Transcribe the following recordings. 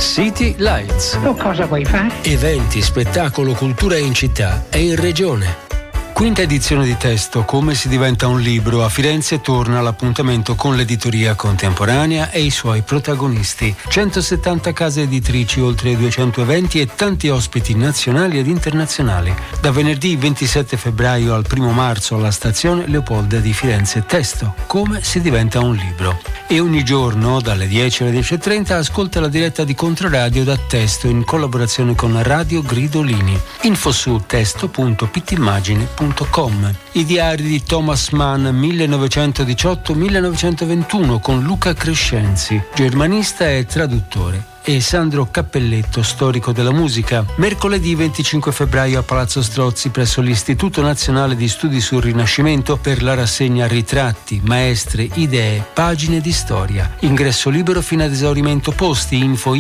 City Lights. Cosa vuoi fare? Eventi, spettacolo, cultura in città e in regione. Quinta edizione di Testo, come si diventa un libro. A Firenze torna l'appuntamento con l'editoria contemporanea e i suoi protagonisti. 170 case editrici, oltre 200 eventi e tanti ospiti nazionali ed internazionali. Da venerdì 27 febbraio al 1 marzo alla stazione Leopolda di Firenze. Testo, come si diventa un libro. E ogni giorno, dalle 10 alle 10.30, ascolta la diretta di Controradio da Testo in collaborazione con Radio Gridolini. Info su testo.pittimmagine.com. I diari di Thomas Mann 1918-1921 con Luca Crescenzi, germanista e traduttore, e Sandro Cappelletto, storico della musica. Mercoledì 25 febbraio a Palazzo Strozzi presso l'Istituto Nazionale di Studi sul Rinascimento per la rassegna Ritratti, Maestre, Idee, Pagine di Storia. Ingresso libero fino ad esaurimento posti. Info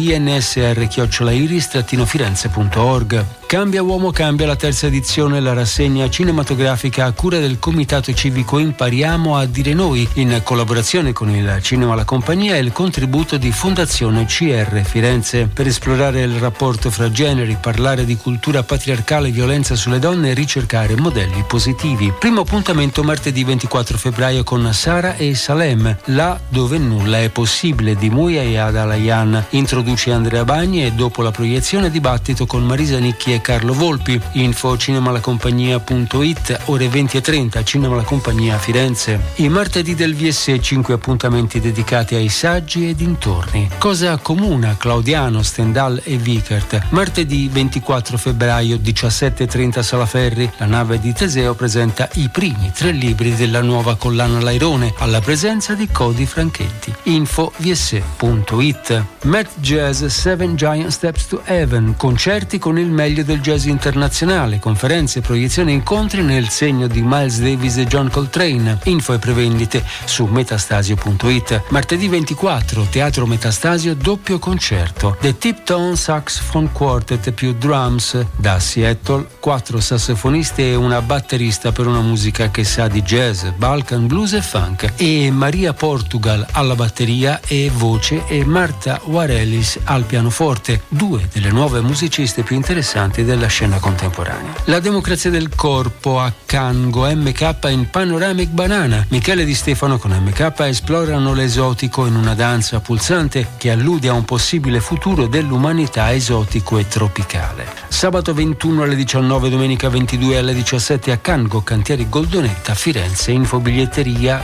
insr@iris-firenze.org. Cambia uomo cambia, la terza edizione, la rassegna cinematografica a cura del Comitato Civico Impariamo a dire noi, in collaborazione con il Cinema La Compagnia e il contributo di Fondazione CR Firenze, per esplorare il rapporto fra generi, parlare di cultura patriarcale, violenza sulle donne e ricercare modelli positivi. Primo appuntamento martedì 24 febbraio con Sara e Salem, là dove nulla è possibile, di Muia Adalayan. Introduce Andrea Bagni e dopo la proiezione dibattito con Marisa Nicchi e Carlo Volpi. Info cinemalacompagnia.it, ore 20:30, Cinema La Compagnia a Firenze. I martedì del VSE, 5 appuntamenti dedicati ai saggi e dintorni. Cosa accomuna Claudiano, Stendhal e Vickert. Martedì 24 febbraio 17:30 Salaferri, la nave di Teseo presenta i primi 3 libri della nuova collana Lairone, alla presenza di Cody Franchetti. Info vse.it. Met Jazz 7 Giant Steps to Heaven, concerti con il meglio del jazz internazionale, conferenze, proiezioni e incontri nel segno di Miles Davis e John Coltrane. Info e prevendite su metastasio.it. Martedì 24 Teatro Metastasio, doppio concerto. The Tipton Saxophone Quartet più drums da Seattle, 4 sassofonisti e una batterista per una musica che sa di jazz, Balkan, blues e funk, e Maria Portugal alla batteria e voce e Marta Warelis al pianoforte, 2 delle nuove musiciste più interessanti della scena contemporanea. La democrazia del corpo a Cango, MK in Panoramic Banana. Michele Di Stefano con MK esplorano l'esotico in una danza pulsante che allude a un possibile futuro dell'umanità esotico e tropicale. Sabato 21 alle 19, domenica 22 alle 17 a Cango, Cantieri Goldonetta, Firenze. Info biglietteria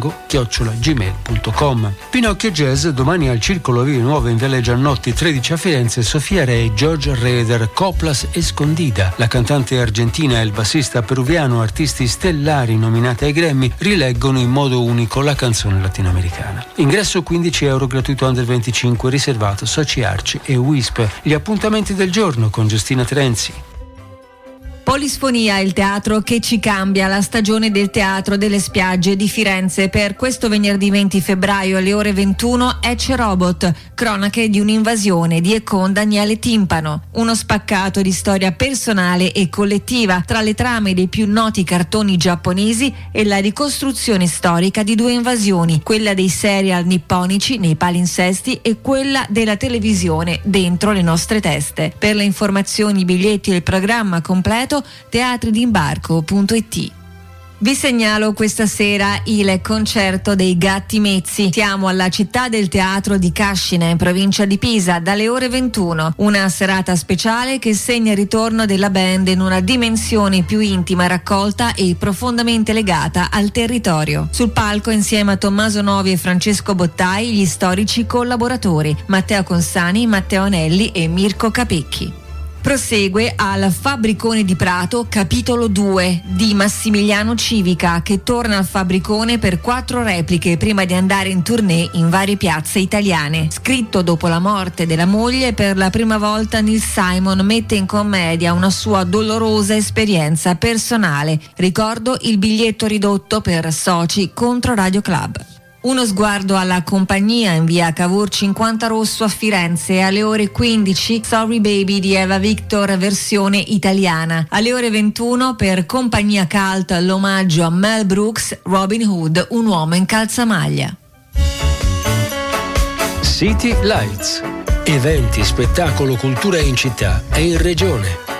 cango@gmail.com. Pinocchio Jazz, domani al Circolo Vie Nuove in Viale Giannotti 13 a Firenze. Sofia Rey, George Rader, Coplas Escondida. La cantante argentina e il bassista peruviano, artisti stellari nominati ai Grammy, rileggono in modo unico la canzone latinoamericana. Ingresso 15 euro, gratuito under 25, riservato Soci Arci e Wisp. Gli appuntamenti del giorno con Giustina Terenzi. Polisfonia, il teatro che ci cambia, la stagione del Teatro delle Spiagge di Firenze. Per questo venerdì 20 febbraio alle ore 21 Ecce Robot, cronache di un'invasione di e con Daniele Timpano. Uno spaccato di storia personale e collettiva tra le trame dei più noti cartoni giapponesi e la ricostruzione storica di 2 invasioni, quella dei serial nipponici nei palinsesti e quella della televisione dentro le nostre teste. Per le informazioni, i biglietti e il programma completo teatridimbarco.it. Vi segnalo questa sera il concerto dei Gatti Mezzi. Siamo alla Città del Teatro di Cascina, in provincia di Pisa, dalle ore 21. Una serata speciale che segna il ritorno della band in una dimensione più intima, raccolta e profondamente legata al territorio. Sul palco, insieme a Tommaso Novi e Francesco Bottai, gli storici collaboratori Matteo Consani, Matteo Anelli e Mirko Capecchi. Prosegue al Fabbricone di Prato, capitolo 2 di Massimiliano Civica, che torna al Fabbricone per 4 repliche prima di andare in tournée in varie piazze italiane. Scritto dopo la morte della moglie, per la prima volta Neil Simon mette in commedia una sua dolorosa esperienza personale. Ricordo il biglietto ridotto per soci contro Radio Club. Uno sguardo alla Compagnia in via Cavour 50 Rosso a Firenze, alle ore 15 Sorry Baby di Eva Victor versione italiana. Alle ore 21 per Compagnia Cult l'omaggio a Mel Brooks, Robin Hood, un uomo in calzamaglia. City Lights. Eventi, spettacolo, cultura in città e in regione.